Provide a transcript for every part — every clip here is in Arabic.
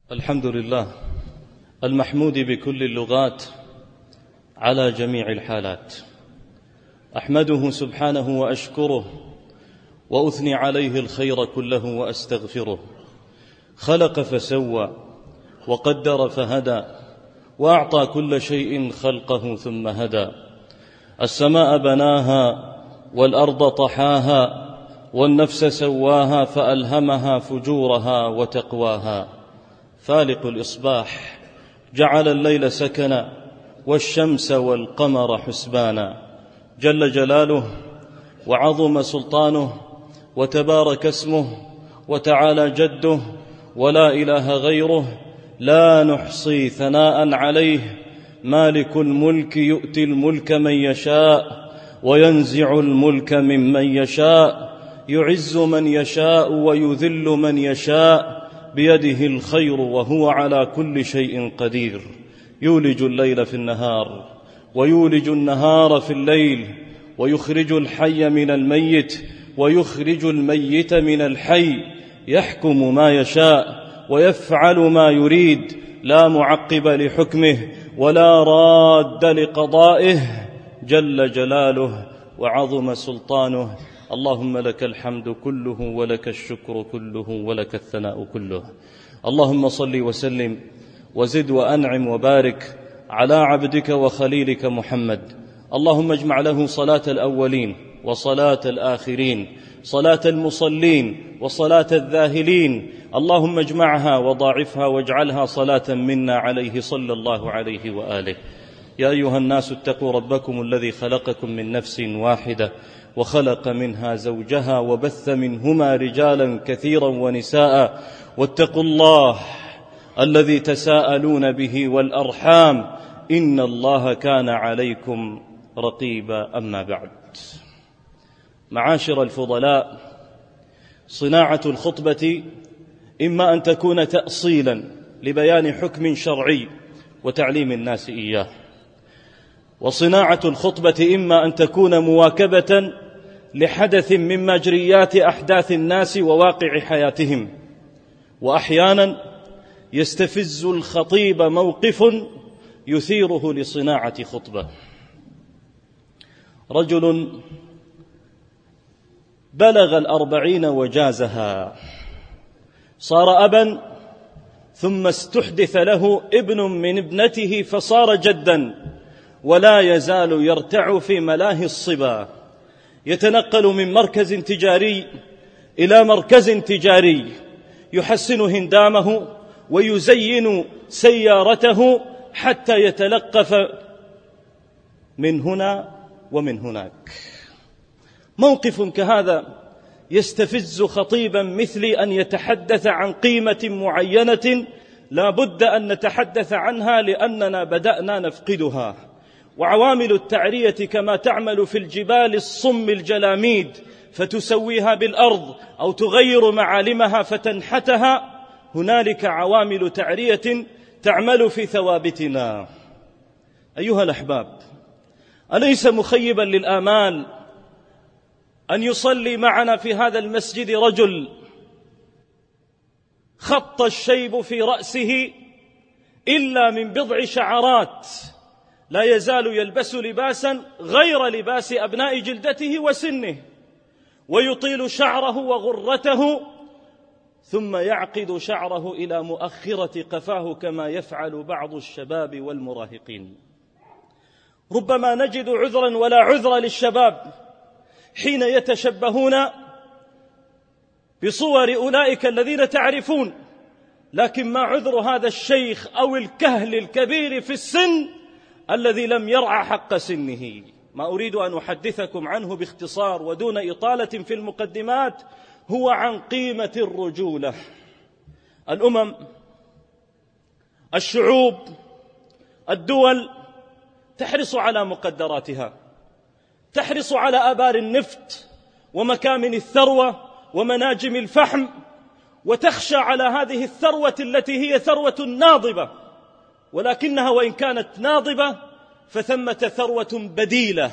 الحمد لله المحمود بكل اللغات على جميع الحالات. أحمده سبحانه وأشكره وأثني عليه الخير كله وأستغفره. خلق فسوى وقدر فهدى وأعطى كل شيء خلقه ثم هدى. السماء بناها والأرض طحاها والنفس سواها فألهمها فجورها وتقواها. فالق الإصباح جعل الليل سكنا والشمس والقمر حسبانا. جل جلاله وعظم سلطانه وتبارك اسمه وتعالى جده ولا إله غيره. لا نحصي ثناء عليه. مالك الملك يؤتي الملك من يشاء وينزع الملك ممن يشاء. يعز من يشاء ويذل من يشاء بيده الخير وهو على كل شيء قدير. يولج الليل في النهار ويولج النهار في الليل ويخرج الحي من الميت ويخرج الميت من الحي. يحكم ما يشاء ويفعل ما يريد. لا معقب لحكمه ولا راد لقضائه. جل جلاله وعظم سلطانه. اللهم لك الحمد كله ولك الشكر كله ولك الثناء كله. اللهم صل وسلم وزد وأنعم وبارك على عبدك وخليلك محمد. اللهم اجمع له صلاة الأولين وصلاة الآخرين، صلاة المصلين وصلاة الذاهلين. اللهم اجمعها وضاعفها واجعلها صلاة منا عليه صلى الله عليه وآله. يا أيها الناس اتقوا ربكم الذي خلقكم من نفس واحدة وخلق منها زوجها وبث منهما رجالا كثيرا ونساء. واتقوا الله الذي تساءلون به والأرحام إن الله كان عليكم رقيبا. أما بعد، معاشر الفضلاء، صناعة الخطبة إما أن تكون تأصيلا لبيان حكم شرعي وتعليم الناس إياه، وصناعة الخطبة إما أن تكون مواكبة لحدث من مجريات أحداث الناس وواقع حياتهم. وأحيانا يستفز الخطيب موقف يثيره لصناعة خطبة. رجل بلغ 40 وجازها، صار أبا، ثم استحدث له ابن من ابنته فصار جدا، ولا يزال يرتع في ملاهي الصبا، يتنقل من مركز تجاري إلى مركز تجاري، يحسن هندامه ويزين سيارته حتى يتلقف من هنا ومن هناك. موقف كهذا يستفز خطيبا مثلي أن يتحدث عن قيمة معينة لا بد أن نتحدث عنها لأننا بدأنا نفقدها. وعوامل التعرية كما تعمل في الجبال الصم الجلاميد فتسويها بالأرض أو تغير معالمها فتنحتها، هنالك عوامل تعرية تعمل في ثوابتنا. أيها الأحباب، أليس مخيبا للآمال أن يصلي معنا في هذا المسجد رجل خط الشيب في رأسه إلا من بضع شعرات، لا يزال يلبس لباسا غير لباس أبناء جلدته وسنه، ويطيل شعره وغرته ثم يعقد شعره إلى مؤخرة قفاه كما يفعل بعض الشباب والمراهقين. ربما نجد عذرا ولا عذر للشباب حين يتشبهون بصور أولئك الذين تعرفون، لكن ما عذر هذا الشيخ أو الكهل الكبير في السن الذي لم يرعى حق سنه؟ ما أريد أن أحدثكم عنه باختصار ودون إطالة في المقدمات هو عن قيمة الرجولة. الأمم، الشعوب، الدول تحرص على مقدراتها، تحرص على آبار النفط ومكامن الثروة ومناجم الفحم، وتخشى على هذه الثروة التي هي ثروة ناضبة، ولكنها وإن كانت ناضبة فثمة ثروة بديلة.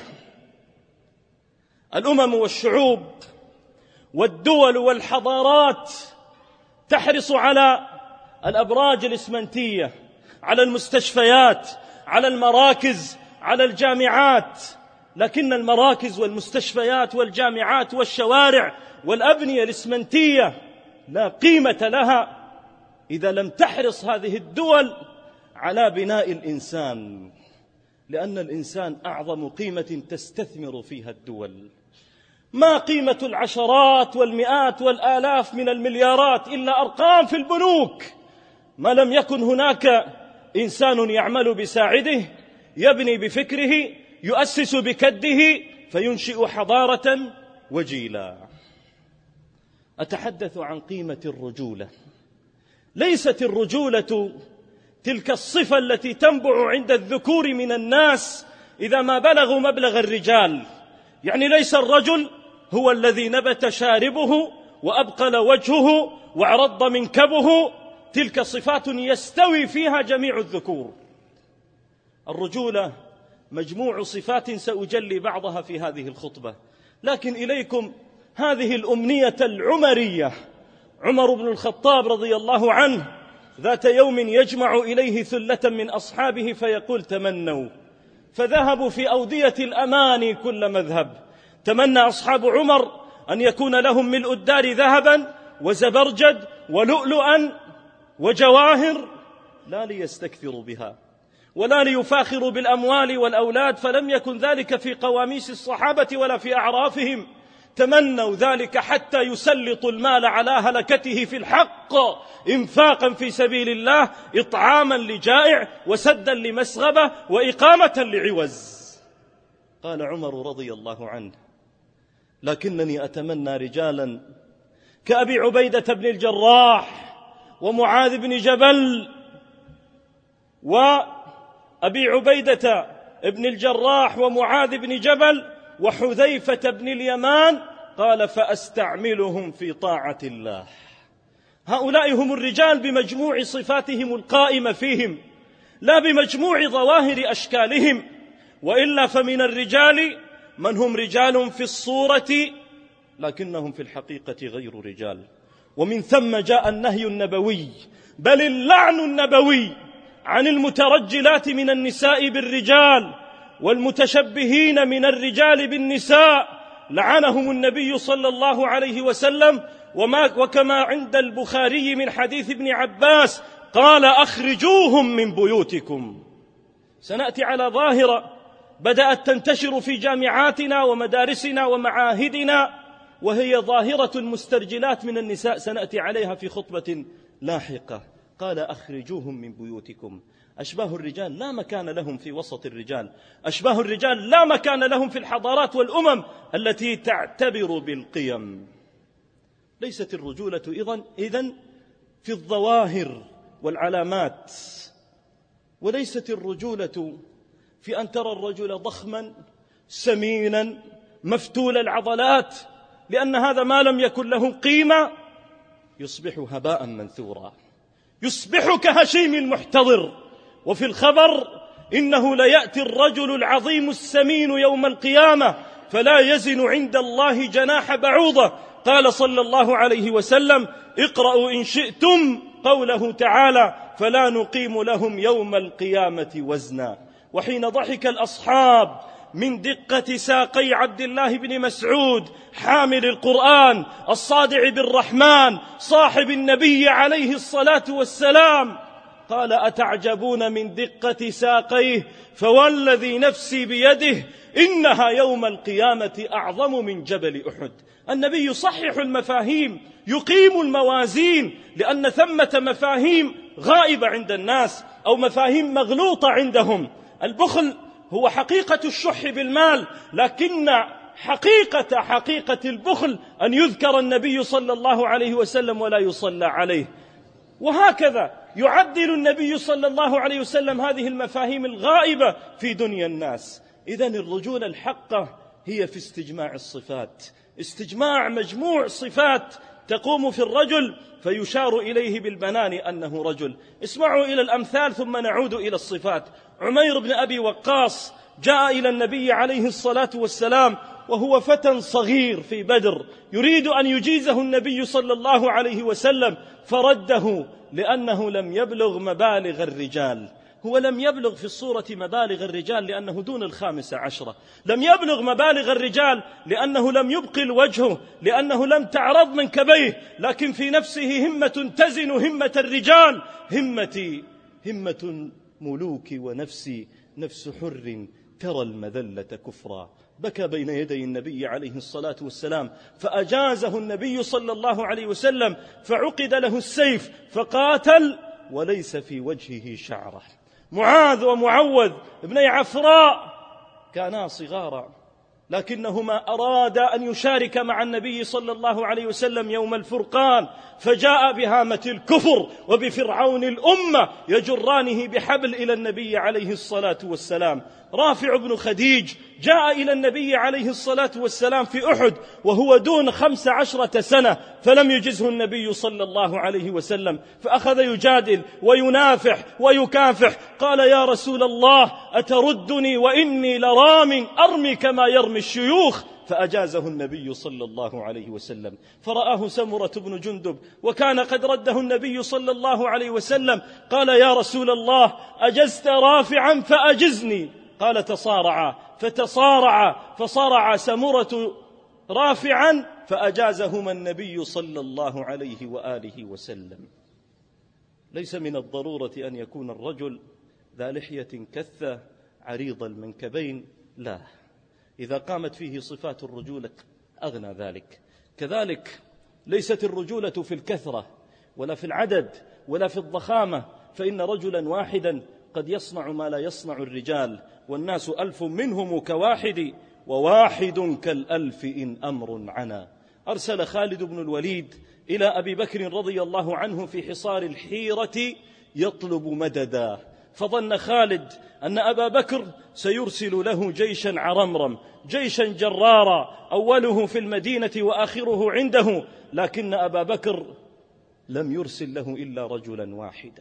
الأمم والشعوب والدول والحضارات تحرص على الأبراج الإسمنتية، على المستشفيات، على المراكز، على الجامعات. لكن المراكز والمستشفيات والجامعات والشوارع والأبنية الإسمنتية لا قيمة لها إذا لم تحرص هذه الدول على بناء الإنسان، لأن الإنسان أعظم قيمة تستثمر فيها الدول. ما قيمة العشرات والمئات والآلاف من المليارات إلا أرقام في البنوك ما لم يكن هناك إنسان يعمل بساعده، يبني بفكره، يؤسس بكده، فينشئ حضارة وجيلا. أتحدث عن قيمة الرجولة. ليست الرجولة تلك الصفة التي تنبع عند الذكور من الناس إذا ما بلغوا مبلغ الرجال. يعني ليس الرجل هو الذي نبت شاربه وأبقل وجهه وعرض منكبه، تلك صفات يستوي فيها جميع الذكور. الرجولة مجموع صفات سأجلي بعضها في هذه الخطبة، لكن إليكم هذه الأمنية العمرية. عمر بن الخطاب رضي الله عنه ذات يوم يجمع إليه ثلة من أصحابه فيقول: تمنوا، فذهبوا في أودية الأماني كل مذهب. تمنى أصحاب عمر أن يكون لهم ملء الدار ذهبا وزبرجد ولؤلؤا وجواهر، لا ليستكثروا بها ولا ليفاخروا بالأموال والأولاد، فلم يكن ذلك في قواميس الصحابة ولا في أعرافهم. تمنوا ذلك حتى يسلطوا المال على هلكته في الحق، إنفاقا في سبيل الله، إطعاما لجائع وسدا لمسغبة وإقامة لعوز. قال عمر رضي الله عنه: لكنني أتمنى رجالا كأبي عبيدة بن الجراح ومعاذ بن جبل. وأبي عبيدة بن الجراح ومعاذ بن جبل وحذيفة بن اليمان، قال: فأستعملهم في طاعة الله. هؤلاء هم الرجال بمجموع صفاتهم القائمة فيهم، لا بمجموع ظواهر أشكالهم. وإلا فمن الرجال من هم رجال في الصورة لكنهم في الحقيقة غير رجال. ومن ثم جاء النهي النبوي، بل اللعن النبوي عن المترجلات من النساء بالرجال والمتشبهين من الرجال بالنساء، لعنهم النبي صلى الله عليه وسلم. وكما عند البخاري من حديث ابن عباس قال: أخرجوهم من بيوتكم. سنأتي على ظاهرة بدأت تنتشر في جامعاتنا ومدارسنا ومعاهدنا، وهي ظاهرة المسترجلات من النساء، سنأتي عليها في خطبة لاحقة. قال: أخرجوهم من بيوتكم. أشباه الرجال لا مكان لهم في وسط الرجال، أشباه الرجال لا مكان لهم في الحضارات والأمم التي تعتبر بالقيم. ليست الرجولة إذن في الظواهر والعلامات، وليست الرجولة في أن ترى الرجل ضخما سمينا مفتول العضلات، لأن هذا ما لم يكن له قيمة يصبح هباء منثورا، يصبح كهشيم المحتضر. وفي الخبر: إنه ليأتي الرجل العظيم السمين يوم القيامة فلا يزن عند الله جناح بعوضة. قال صلى الله عليه وسلم: اقرأوا إن شئتم قوله تعالى: فلا نقيم لهم يوم القيامة وزنا. وحين ضحك الأصحاب من دقة ساقي عبد الله بن مسعود حامل القرآن الصادع بالرحمن صاحب النبي عليه الصلاة والسلام، قال: أتعجبون من دقة ساقيه؟ فوالذي نفسي بيده إنها يوم القيامة أعظم من جبل أحد. النبي يصحح المفاهيم، يقيم الموازين، لأن ثمة مفاهيم غائبة عند الناس أو مفاهيم مغلوطة عندهم. البخل هو حقيقة الشح بالمال، لكن حقيقة البخل أن يذكر النبي صلى الله عليه وسلم ولا يصلى عليه. وهكذا يعدل النبي صلى الله عليه وسلم هذه المفاهيم الغائبة في دنيا الناس. إذن الرجولة الحقة هي في استجماع الصفات، استجماع مجموع صفات تقوم في الرجل فيشار إليه بالبنان أنه رجل. اسمعوا إلى الأمثال ثم نعود إلى الصفات. عمير بن أبي وقاص جاء إلى النبي عليه الصلاة والسلام وهو فتى صغير في بدر، يريد أن يجيزه النبي صلى الله عليه وسلم، فرده لأنه لم يبلغ مبالغ الرجال. هو لم يبلغ في الصورة مبالغ الرجال لأنه دون 15، لم يبلغ مبالغ الرجال لأنه لم يبقل وجهه، لأنه لم تعرض منكبيه، لكن في نفسه همة تزن همة الرجال. همتي همة ملوك ونفسي نفس حر ترى المذلة كفرا. بكى بين يدي النبي عليه الصلاة والسلام، فأجازه النبي صلى الله عليه وسلم، فعقد له السيف فقاتل وليس في وجهه شعرة. معاذ ومعوذ ابني عفراء كانا صغارا، لكنهما أرادا أن يشارك مع النبي صلى الله عليه وسلم يوم الفرقان، فجاء بهامة الكفر وبفرعون الأمة يجرانه بحبل إلى النبي عليه الصلاة والسلام. رافع بن خديج جاء إلى النبي عليه الصلاة والسلام في أحد وهو دون 15 سنة، فلم يجزه النبي صلى الله عليه وسلم، فأخذ يجادل وينافح ويكافح. قال: يا رسول الله، أتردني وإني لرام أرمي كما يرمي الشيوخ؟ فأجازه النبي صلى الله عليه وسلم. فرآه سمرة بن جندب وكان قد رده النبي صلى الله عليه وسلم، قال: يا رسول الله، أجزت رافعا فأجزني. قال: تصارعا، فتصارعا، فصارع سمرة رافعا فأجازهما النبي صلى الله عليه وآله وسلم. ليس من الضرورة أن يكون الرجل ذا لحية كثة عريض المنكبين، لا، إذا قامت فيه صفات الرجولة أغنى ذلك. كذلك ليست الرجولة في الكثرة ولا في العدد ولا في الضخامة، فإن رجلا واحدا قد يصنع ما لا يصنع الرجال، والناس 1000 منهم كواحد، وواحد كالألف إن أمر عنا. أرسل خالد بن الوليد إلى أبي بكر رضي الله عنه في حصار الحيرة يطلب مددا، فظن خالد أن أبا بكر سيرسل له جيشا عرمرم، جيشا جرارا، أوله في المدينة وآخره عنده، لكن أبا بكر لم يرسل له إلا رجلا واحدا.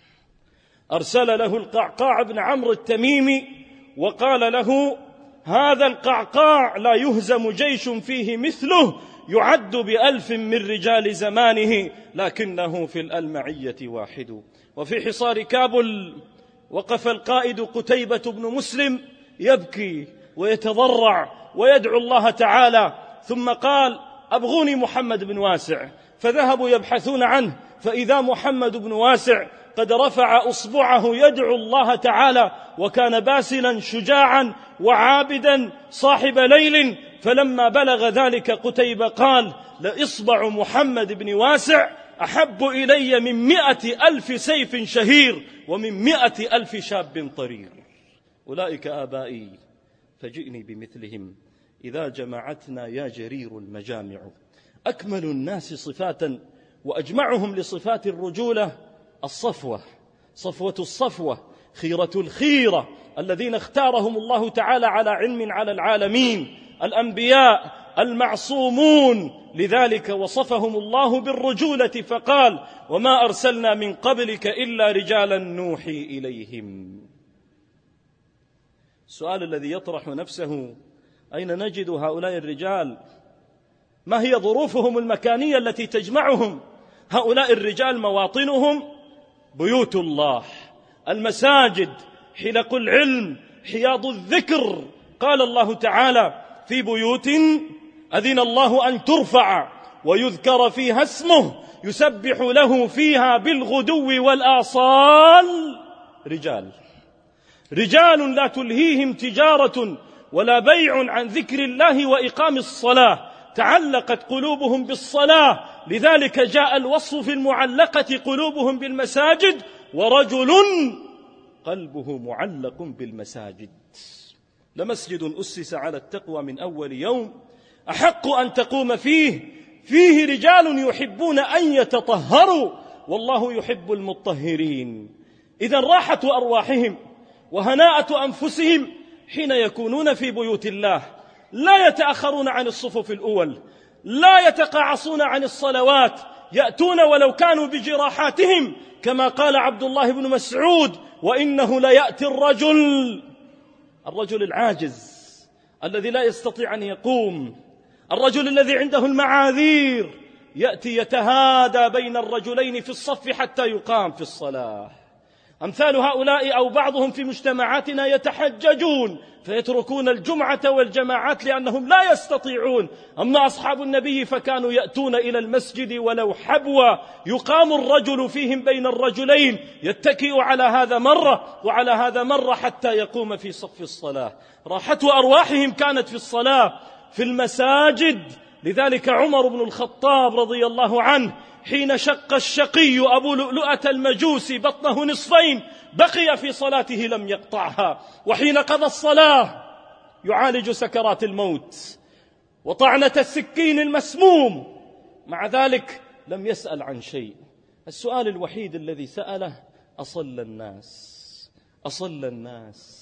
أرسل له القعقاع بن عمرو التميمي وقال له: هذا القعقاع لا يهزم جيش فيه مثله، يعد ب1000 من رجال زمانه، لكنه في الألمعية واحد. وفي حصار كابل وقف القائد قتيبة بن مسلم يبكي ويتضرع ويدعو الله تعالى، ثم قال: أبغوني محمد بن واسع. فذهبوا يبحثون عنه، فإذا محمد بن واسع قد رفع أصبعه يدعو الله تعالى، وكان باسلا شجاعا وعابدا صاحب ليل. فلما بلغ ذلك قتيبة قال: لإصبع محمد بن واسع أحب إلي من 100,000 سيف شهير ومن 100,000 شاب طرير. أولئك آبائي فجئني بمثلهم إذا جمعتنا يا جرير المجامع. أكمل الناس صفاتا وأجمعهم لصفات الرجولة الصفوة، صفوة الصفوة، خيرة الخيرة، الذين اختارهم الله تعالى على علم على العالمين، الأنبياء المعصومون. لذلك وصفهم الله بالرجولة فقال: وما أرسلنا من قبلك إلا رجالا نوحي إليهم. السؤال الذي يطرح نفسه: أين نجد هؤلاء الرجال؟ ما هي ظروفهم المكانية التي تجمعهم؟ هؤلاء الرجال مواطنهم بيوت الله، المساجد، حلق العلم، حياض الذكر. قال الله تعالى: في بيوت أذن الله أن ترفع ويذكر فيها اسمه يسبح له فيها بالغدو والآصال رجال لا تلهيهم تجارة ولا بيع عن ذكر الله وإقام الصلاة، تعلقت قلوبهم بالصلاة، لذلك جاء الوصف في المعلقة قلوبهم بالمساجد: ورجل قلبه معلق بالمساجد. لمسجد أسس على التقوى من أول يوم أحق أن تقوم فيه رجال يحبون أن يتطهروا والله يحب المطهرين. إذن راحة أرواحهم وهناءة أنفسهم حين يكونون في بيوت الله، لا يتأخرون عن الصفوف الأول، لا يتقاعصون عن الصلوات، يأتون ولو كانوا بجراحاتهم، كما قال عبد الله بن مسعود: وإنه ليأتي الرجل العاجز الذي لا يستطيع أن يقوم، الرجل الذي عنده المعاذير، يأتي يتهادى بين الرجلين في الصف حتى يقام في الصلاة. أمثال هؤلاء أو بعضهم في مجتمعاتنا يتحججون فيتركون الجمعة والجماعات لأنهم لا يستطيعون. أما أصحاب النبي فكانوا يأتون إلى المسجد ولو حبوا، يقام الرجل فيهم بين الرجلين، يتكئ على هذا مرة وعلى هذا مرة حتى يقوم في صف الصلاة. راحة أرواحهم كانت في الصلاة في المساجد. لذلك عمر بن الخطاب رضي الله عنه حين شق الشقي أبو لؤلؤة المجوسي بطنه نصفين بقي في صلاته لم يقطعها، وحين قضى الصلاة يعالج سكرات الموت وطعنة السكين المسموم، مع ذلك لم يسأل عن شيء. السؤال الوحيد الذي سأله: أصلى الناس.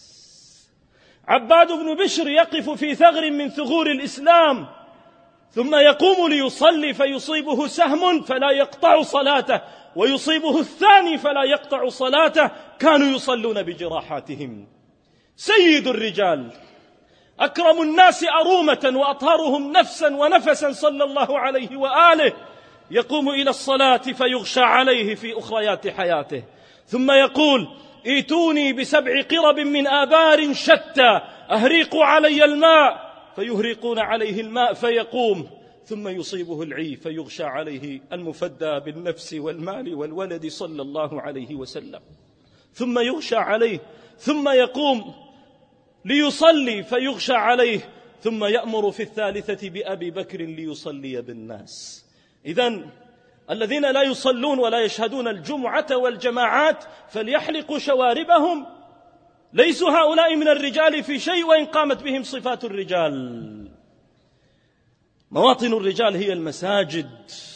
عباد بن بشر يقف في ثغر من ثغور الإسلام ثم يقوم ليصلي فيصيبه سهم فلا يقطع صلاته، ويصيبه الثاني فلا يقطع صلاته. كانوا يصلون بجراحاتهم. سيد الرجال، أكرم الناس أرومة وأطهرهم نفسا ونفسا صلى الله عليه وآله، يقوم إلى الصلاة فيغشى عليه في أخريات حياته، ثم يقول: ائتوني ب7 قرب من آبار شتى أهريقوا علي الماء، فيهرقون عليه الماء فيقوم، ثم يصيبه العي فيغشى عليه المفدى بالنفس والمال والولد صلى الله عليه وسلم، ثم يغشى عليه، ثم يقوم ليصلي فيغشى عليه، ثم يأمر في الثالثة بأبي بكر ليصلي بالناس. إذن الذين لا يصلون ولا يشهدون الجمعة والجماعات فليحلقوا شواربهم، ليسوا هؤلاء من الرجال في شيء وإن قامت بهم صفات الرجال. مواطن الرجال هي المساجد.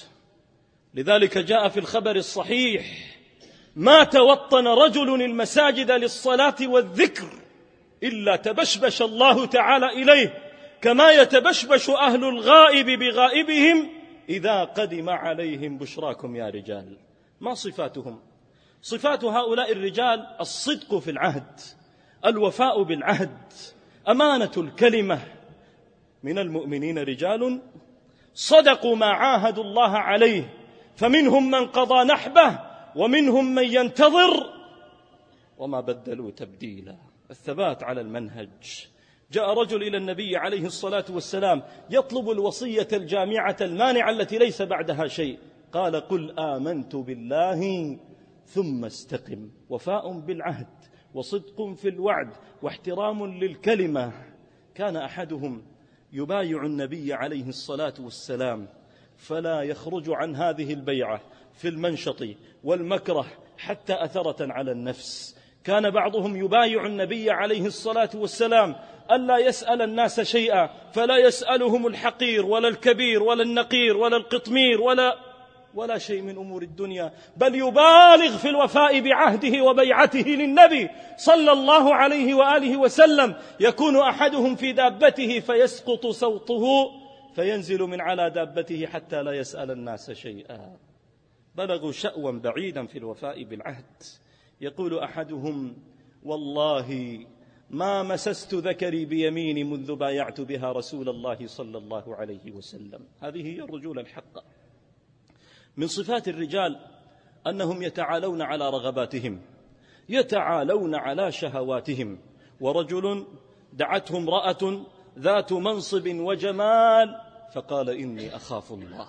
لذلك جاء في الخبر الصحيح: ما توطن رجل المساجد للصلاة والذكر إلا تبشبش الله تعالى إليه كما يتبشبش أهل الغائب بغائبهم إذا قدم عليهم بشراكم يا رجال. ما صفاتهم؟ صفات هؤلاء الرجال: الصدق في العهد، الوفاء بالعهد، أمانة الكلمة. من المؤمنين رجال صدقوا ما عاهدوا الله عليه، فمنهم من قضى نحبه ومنهم من ينتظر وما بدلوا تبديلا. الثبات على المنهج. جاء رجل إلى النبي عليه الصلاة والسلام يطلب الوصية الجامعة المانعة التي ليس بعدها شيء. قال: قل آمنت بالله ثم استقم. وفاء بالعهد وصدق في الوعد واحترام للكلمة. كان أحدهم يبايع النبي عليه الصلاة والسلام فلا يخرج عن هذه البيعة في المنشط والمكره حتى أثرة على النفس. كان بعضهم يبايع النبي عليه الصلاة والسلام ألا يسأل الناس شيئا، فلا يسألهم الحقير ولا الكبير ولا النقير ولا القطمير ولا شيء من أمور الدنيا، بل يبالغ في الوفاء بعهده وبيعته للنبي صلى الله عليه وآله وسلم. يكون أحدهم في دابته فيسقط صوته فينزل من على دابته حتى لا يسأل الناس شيئا. بلغوا شأوا بعيدا في الوفاء بالعهد. يقول أحدهم: والله ما مسست ذكري بيميني منذ بايعت بها رسول الله صلى الله عليه وسلم. هذه هي الرجولة الحقة. من صفات الرجال أنهم يتعالون على رغباتهم، يتعالون على شهواتهم. ورجل دعته امرأة ذات منصب وجمال فقال: إني أخاف الله.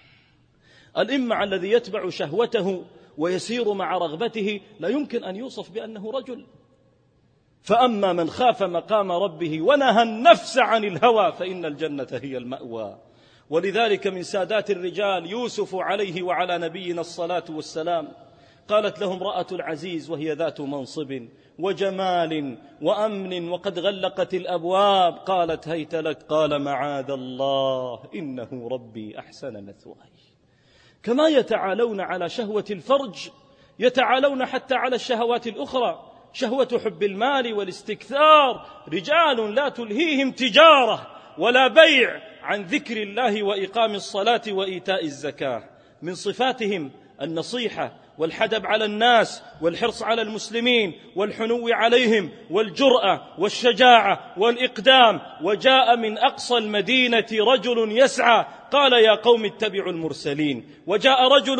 الإمع الذي يتبع شهوته ويسير مع رغبته لا يمكن أن يوصف بأنه رجل. فأما من خاف مقام ربه ونهى النفس عن الهوى فإن الجنة هي المأوى. ولذلك من سادات الرجال يوسف عليه وعلى نبينا الصلاة والسلام. قالت له امرأة العزيز وهي ذات منصب وجمال وأمن وقد غلقت الأبواب، قالت: هيت لك. قال: معاذ الله إنه ربي أحسن مثواي. كما يتعالون على شهوة الفرج يتعالون حتى على الشهوات الأخرى. شهوة حب المال والاستكثار. رجال لا تلهيهم تجارة ولا بيع عن ذكر الله وإقام الصلاة وإيتاء الزكاة. من صفاتهم النصيحة والحدب على الناس والحرص على المسلمين والحنو عليهم والجرأة والشجاعة والإقدام. وجاء من أقصى المدينة رجل يسعى قال يا قوم اتبعوا المرسلين. وجاء رجل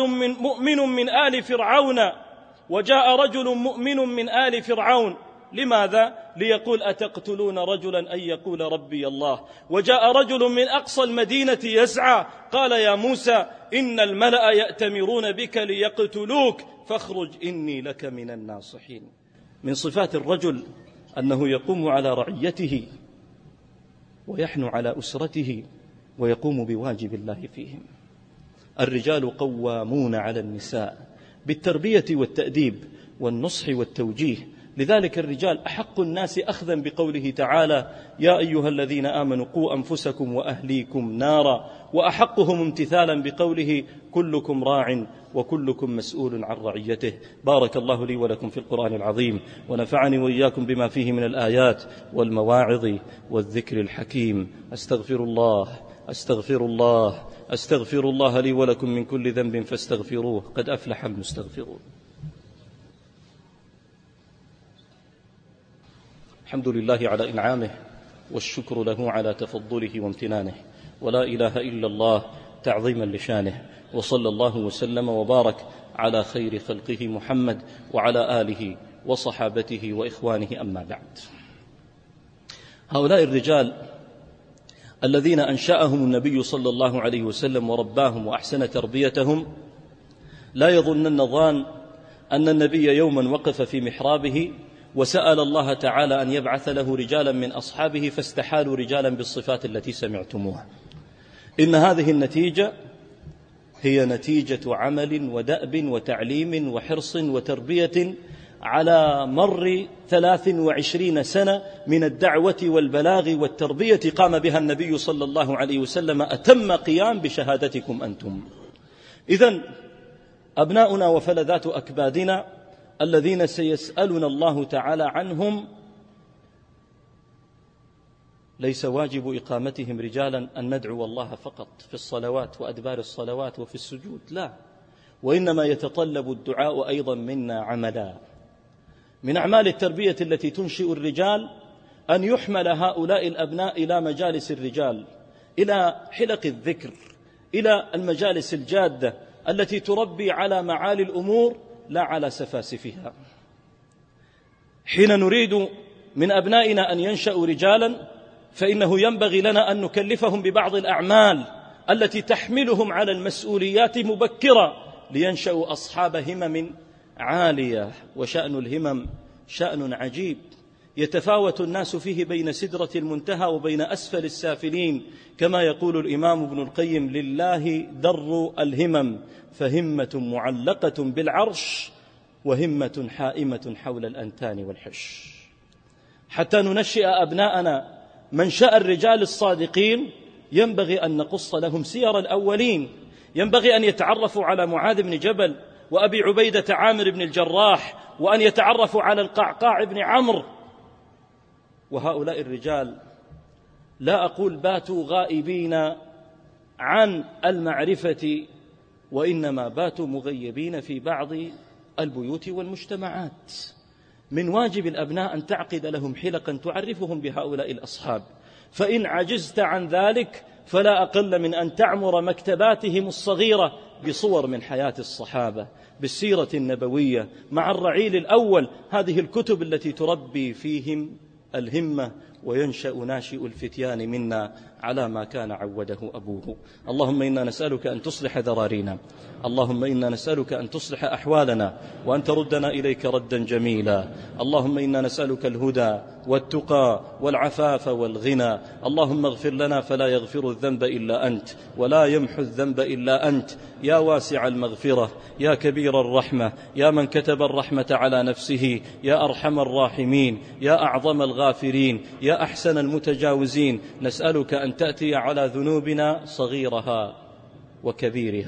مؤمن من آل فرعون لماذا؟ ليقول أتقتلون رجلا أن يقول ربي الله. وجاء رجل من أقصى المدينة يسعى قال يا موسى إن الملأ يأتمرون بك ليقتلوك فاخرج إني لك من الناصحين. من صفات الرجل أنه يقوم على رعيته ويحنو على أسرته ويقوم بواجب الله فيهم. الرجال قوامون على النساء بالتربية والتأديب والنصح والتوجيه. لذلك الرجال أحق الناس أخذا بقوله تعالى يا أيها الذين آمنوا قوا أنفسكم وأهليكم نارا، وأحقهم امتثالا بقوله كلكم راع وكلكم مسؤول عن رعيته. بارك الله لي ولكم في القرآن العظيم، ونفعني وإياكم بما فيه من الآيات والمواعظ والذكر الحكيم. أستغفر الله لي ولكم من كل ذنب فاستغفروه، قد أفلح المستغفرون. الحمد لله على إنعامه والشكر له على تفضله وامتنانه، ولا إله إلا الله تعظيما لشانه، وصلى الله وسلم وبارك على خير خلقه محمد وعلى آله وصحابته وإخوانه، أما بعد. هؤلاء الرجال الذين أنشأهم النبي صلى الله عليه وسلم ورباهم وأحسن تربيتهم، لا يظنن ظان أن النبي يوما وقف في محرابه وسأل الله تعالى أن يبعث له رجالا من أصحابه فاستحالوا رجالا بالصفات التي سمعتموها. إن هذه النتيجة هي نتيجة عمل ودأب وتعليم وحرص وتربية على مر 23 سنة من الدعوة والبلاغ والتربية قام بها النبي صلى الله عليه وسلم أتم قيام بشهادتكم أنتم. إذن أبناؤنا وفلذات أكبادنا الذين سيسألنا الله تعالى عنهم ليس واجب إقامتهم رجالا أن ندعو الله فقط في الصلوات وأدبار الصلوات وفي السجود، لا، وإنما يتطلب الدعاء أيضا منا عملا. من أعمال التربية التي تنشئ الرجال أن يحمل هؤلاء الأبناء إلى مجالس الرجال، إلى حلق الذكر، إلى المجالس الجادة التي تربي على معالي الأمور لا على سفاسفها. حين نريد من أبنائنا أن ينشأوا رجالا فإنه ينبغي لنا أن نكلفهم ببعض الأعمال التي تحملهم على المسؤوليات مبكرة لينشأوا أصحاب همم عالية. وشأن الهمم شأن عجيب يتفاوت الناس فيه بين سدرة المنتهى وبين أسفل السافلين، كما يقول الإمام ابن القيم لله در الهمم، فهمة معلقة بالعرش وهمة حائمة حول الأنتان والحش. حتى ننشئ أبناءنا منشأ الرجال الصادقين ينبغي أن نقص لهم سير الأولين، ينبغي أن يتعرفوا على معاذ بن جبل وأبي عبيدة عامر بن الجراح، وأن يتعرفوا على القعقاع بن عمرو. وهؤلاء الرجال لا أقول باتوا غائبين عن المعرفة، وإنما باتوا مغيبين في بعض البيوت والمجتمعات. من واجب الأبناء أن تعقد لهم حلقا تعرفهم بهؤلاء الأصحاب، فإن عجزت عن ذلك فلا أقل من أن تعمر مكتباتهم الصغيرة بصور من حياة الصحابة، بالسيرة النبوية مع الرعيل الأول، هذه الكتب التي تربي فيهم الهمة وينشأ ناشئ الفتيان منا على ما كان عوده أبوه. اللهم إنا نسألك أن تصلح ذرارينا، اللهم إنا نسألك أن تصلح أحوالنا وأن تردنا إليك ردا جميلا. اللهم إنا نسألك الهدى والتقى والعفاف والغنى. اللهم اغفر لنا فلا يغفر الذنب إلا أنت، ولا يمحو الذنب إلا أنت، يا واسع المغفرة، يا كبير الرحمة، يا من كتب الرحمة على نفسه، يا أرحم الراحمين، يا أعظم الغافرين، يا أحسن المتجاوزين. نسألك أن تأتي على ذنوبنا صغيرها وكبيرها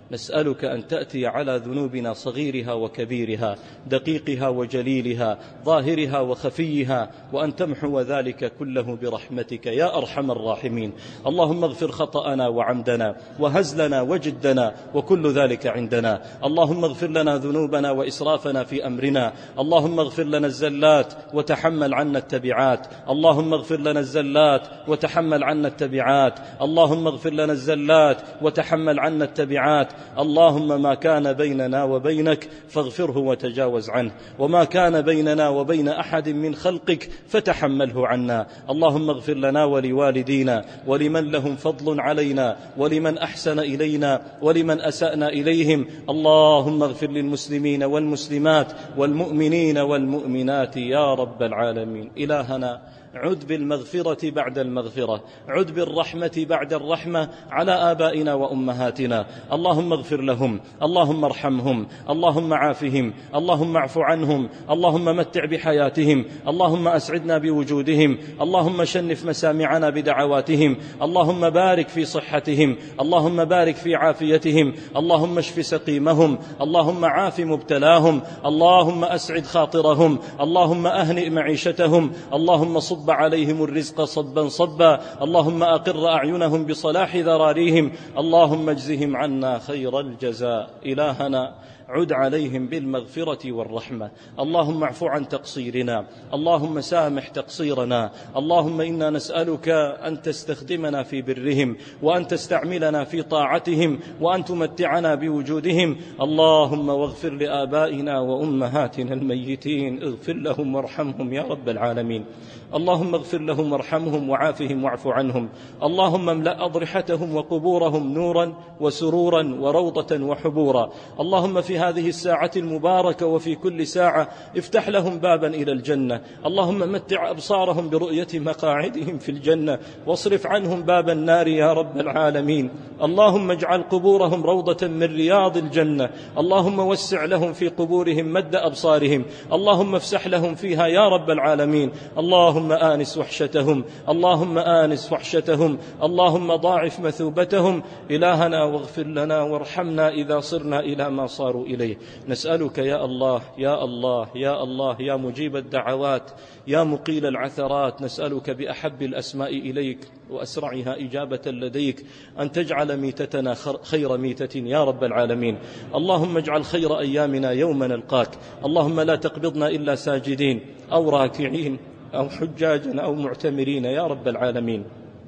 نسألك أن تأتي على ذنوبنا صغيرها وكبيرها، دقيقها وجليلها، ظاهرها وخفيها، وأن تمحو ذلك كله برحمتك يا أرحم الراحمين. اللهم اغفر خطأنا وعمدنا وهزلنا وجدنا وكل ذلك عندنا. اللهم اغفر لنا ذنوبنا وإسرافنا في أمرنا. اللهم اغفر لنا الزلات وتحمل عنا التبعات. اللهم اغفر لنا الزلات وتحمل عنا التبعات. اللهم اغفر لنا الزلات وتحمل عنا التبعات. اللهم ما كان بيننا وبينك فاغفره وتجاوز عنه، وما كان بيننا وبين أحد من خلقك فتحمله عنا. اللهم اغفر لنا ولوالدينا ولمن لهم فضل علينا ولمن أحسن إلينا ولمن أسأنا إليهم. اللهم اغفر للمسلمين والمسلمات والمؤمنين والمؤمنات يا رب العالمين. إلهنا عد بالمغفرة بعد المغفرة، عد بالرحمة بعد الرحمة على آبائنا وأمهاتنا. اللهم اغفر لهم، اللهم ارحمهم، اللهم عافهم، اللهم اعف عنهم، اللهم متع بحياتهم، اللهم أسعدنا بوجودهم، اللهم شنف مسامعنا بدعواتهم، اللهم بارك في صحتهم، اللهم بارك في عافيتهم، اللهم اشف سقيمهم، اللهم عاف مبتلاهم، اللهم أسعد خاطرهم، اللهم أهنئ معيشتهم، اللهم صب عليهم الرزق صبا صبا، اللهم أقر أعينهم بصلاح ذراريهم، اللهم اجزهم عنا خير الجزاء. إلهنا عد عليهم بالمغفرة والرحمة. اللهم اعف عن تقصيرنا، اللهم سامح تقصيرنا. اللهم إنا نسألك أن تستخدمنا في برهم، وأن تستعملنا في طاعتهم، وأن تمتعنا بوجودهم. اللهم واغفر لآبائنا وأمهاتنا الميتين، اغفر لهم وارحمهم يا رب العالمين. اللهم اغفر لهم وارحمهم وعافهم واعف عنهم. اللهم املأ أضرحتهم وقبورهم نورا وسرورا وروضة وحبورا. اللهم في هذه الساعة المباركة وفي كل ساعة افتح لهم بابا إلى الجنة. اللهم متع أبصارهم برؤية مقاعدهم في الجنة، واصرف عنهم باب النار يا رب العالمين. اللهم اجعل قبورهم روضة من رياض الجنة. اللهم وسع لهم في قبورهم مد أبصارهم. اللهم افسح لهم فيها يا رب العالمين. اللهم آنس وحشتهم، اللهم آنس وحشتهم، اللهم ضاعف مثوبتهم. إلهنا واغفر لنا وارحمنا إذا صرنا إلى ما صاروا إليه. نسألك يا الله يا الله يا الله يا مجيب الدعوات يا مقيل العثرات، نسألك بأحب الأسماء إليك وأسرعها إجابة لديك أن تجعل ميتتنا خير ميتة يا رب العالمين. اللهم اجعل خير أيامنا يوم نلقاك. اللهم لا تقبضنا إلا ساجدين أو راكعين أو حجاجا أو معتمرين يا رب العالمين.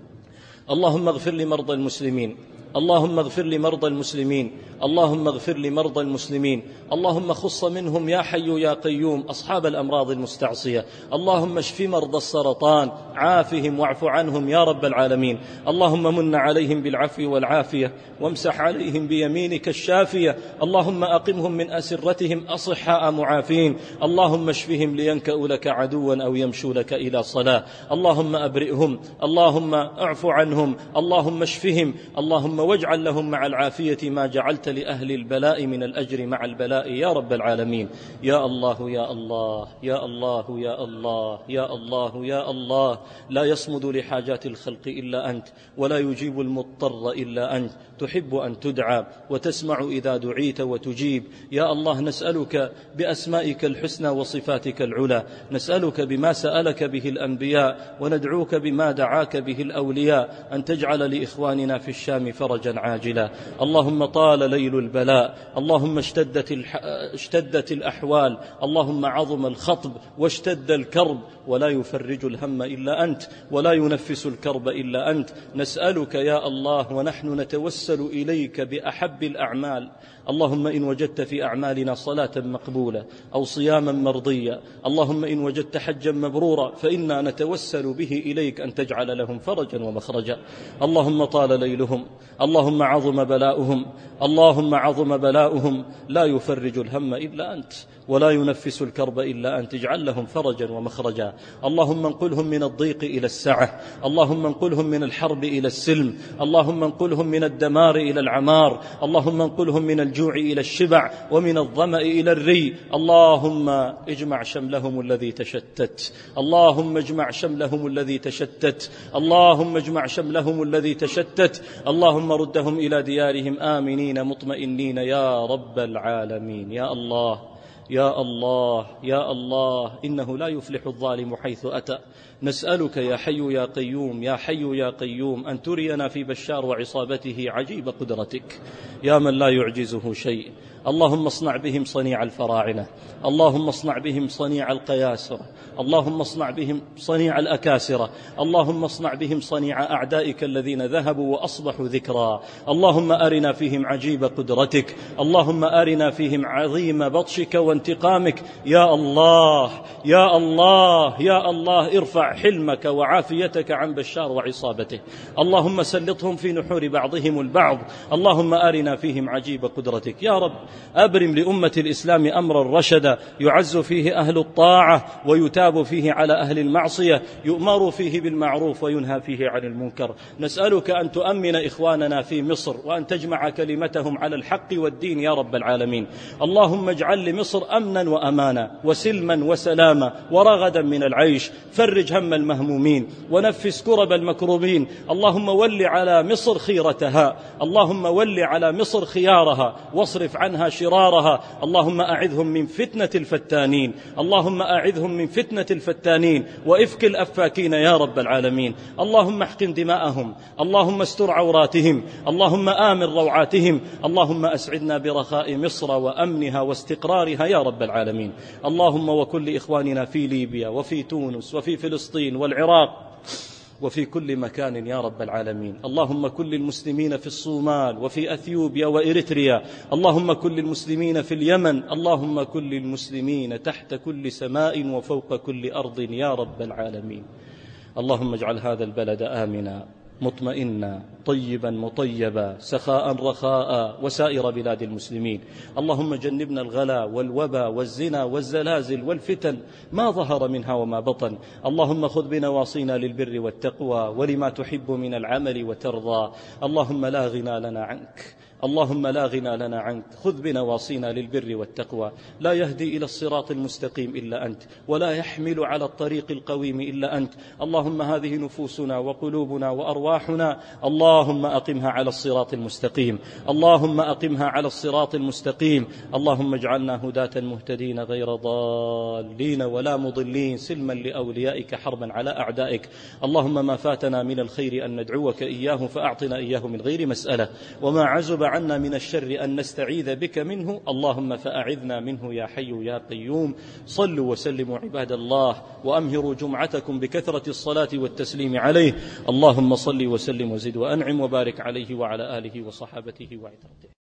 اللهم اغفر لمرضى المسلمين، اللهم اغفر لمرضى المسلمين، اللهم اغفر لمرضى المسلمين. اللهم خص منهم يا حي يا قيوم أصحاب الأمراض المستعصية. اللهم اشف مرضى السرطان، عافهم واعف عنهم يا رب العالمين. اللهم من عليهم بالعفو والعافية، وامسح عليهم بيمينك الشافية. اللهم أقمهم من أسرتهم أصحاء معافين. اللهم اشفهم لينكأوا لك عدوا أو يمشوا لك إلى صلاة. اللهم أبرئهم، اللهم اعف عنهم، اللهم اشفهم. اللهم واجعل لهم مع العافية ما جعلت لأهل البلاء من الأجر مع البلاء يا رب العالمين. يا الله يا الله يا الله يا الله يا الله يا الله، لا يصمد لحاجات الخلق إلا أنت، ولا يجيب المضطر إلا أنت. تحب أن تدعى وتسمع إذا دعيت وتجيب. يا الله نسألك بأسمائك الحسنى وصفاتك العلى، نسألك بما سألك به الأنبياء، وندعوك بما دعاك به الأولياء، أن تجعل لإخواننا في الشام فرجا عاجلا. اللهم طال ليل البلاء، اللهم اشتدت الأحوال، اللهم عظم الخطب واشتد الكرب، ولا يفرج الهم إلا أنت، ولا ينفس الكرب إلا أنت. نسألك يا الله ونحن نتوسل إليك بأحب الأعمال. اللهم إن وجدت في أعمالنا صلاة مقبولة أو صياما مرضيا، اللهم إن وجدت حجا مبرورا، فإنا نتوسل به إليك أن تجعل لهم فرجا ومخرجا. اللهم طال ليلهم، اللهم عظم بلاؤهم، اللهم عظم بلاؤهم، لا يفرج الهم إلا أنت، ولا ينفس الكرب إلا أنت. اجعل لهم فرجا ومخرجا. اللهم انقلهم من الضيق إلى السعة، اللهم انقلهم من الحرب إلى السلم، اللهم انقلهم من الدمار إلى العمار، اللهم انقلهم من الجوع الجوع إلى الشبع ومن الظمأ إلى الري. اللهم اجمع شملهم الذي تشتت، اللهم اجمع شملهم الذي تشتت، اللهم اجمع شملهم الذي تشتت. اللهم ردهم إلى ديارهم آمنين مطمئنين يا رب العالمين. يا الله يا الله يا الله، إنه لا يفلح الظالم حيث أتى. نسألك يا حي يا قيوم يا حي يا قيوم أن ترينا في بشار وعصابته عجيب قدرتك يا من لا يعجزه شيء. اللهم اصنع بهم صنيع الفراعنة، اللهم اصنع بهم صنيع القياسرة، اللهم اصنع بهم صنيع الأكاسرة، اللهم اصنع بهم صنيع أعدائك الذين ذهبوا وأصبحوا ذكرى. اللهم أرنا فيهم عجيب قدرتك، اللهم أرنا فيهم عظيم بطشك وانتقامك. يا الله يا الله يا الله، ارفع حلمك وعافيتك عن بشار وعصابته. اللهم سلطهم في نحور بعضهم البعض. اللهم أرنا فيهم عجيب قدرتك. يا رب أبرم لأمة الإسلام أمرا رشدا، يعز فيه أهل الطاعة ويتاب فيه على أهل المعصية، يؤمر فيه بالمعروف وينهى فيه عن المنكر. نسألك أن تؤمن إخواننا في مصر وأن تجمع كلمتهم على الحق والدين يا رب العالمين. اللهم اجعل لمصر أمنا وأمانا وسلما وسلاما ورغدا من العيش. فرج هم المهمومين ونفس كرب المكروبين. اللهم ول على مصر خيرتها، اللهم ول على مصر خيارها واصرف عنها شرارها. اللهم أعذهم من فتنة الفتانين، اللهم أعذهم من فتنة الفتانين وإفك الأفاكين يا رب العالمين. اللهم احقن دماءهم، اللهم استر عوراتهم، اللهم آمن روعاتهم. اللهم أسعدنا برخاء مصر وأمنها واستقرارها يا رب العالمين. اللهم وكل إخواننا في ليبيا وفي تونس وفي فلسطين والعراق وفي كل مكان يا رب العالمين. اللهم كل المسلمين في الصومال وفي أثيوبيا وإريتريا، اللهم كل المسلمين في اليمن، اللهم كل المسلمين تحت كل سماء وفوق كل أرض يا رب العالمين. اللهم اجعل هذا البلد آمنا مطمئنا طيبا مطيبا سخاء رخاء وسائر بلاد المسلمين. اللهم جنبنا الغلا والوبا والزنا والزلازل والفتن ما ظهر منها وما بطن. اللهم خذ بنواصينا للبر والتقوى ولما تحب من العمل وترضى. اللهم لا غنى لنا عنك، اللهم لا غنى لنا عنك. خذ بنواصينا للبر والتقوى. لا يهدي إلى الصراط المستقيم إلا أنت، ولا يحمل على الطريق القويم إلا أنت. اللهم هذه نفوسنا وقلوبنا وأرواحنا، اللهم أقمها على الصراط المستقيم، اللهم أقمها على الصراط المستقيم. اللهم اجعلنا هداة مهتدين غير ضالين ولا مضلين، سلما لأوليائك حربا على أعدائك. اللهم ما فاتنا من الخير أن ندعوك إياه فأعطنا إياه من غير مسألة، وما عزب عنا من الشر أن نستعيذ بك منه، اللهم فأعذنا منه يا حي يا قيوم. صلوا وسلموا عباد الله وأمهروا جمعتكم بكثرة الصلاة والتسليم عليه. اللهم صل وسلم وزد وأنعم وبارك عليه وعلى آله وصحابته وعترته.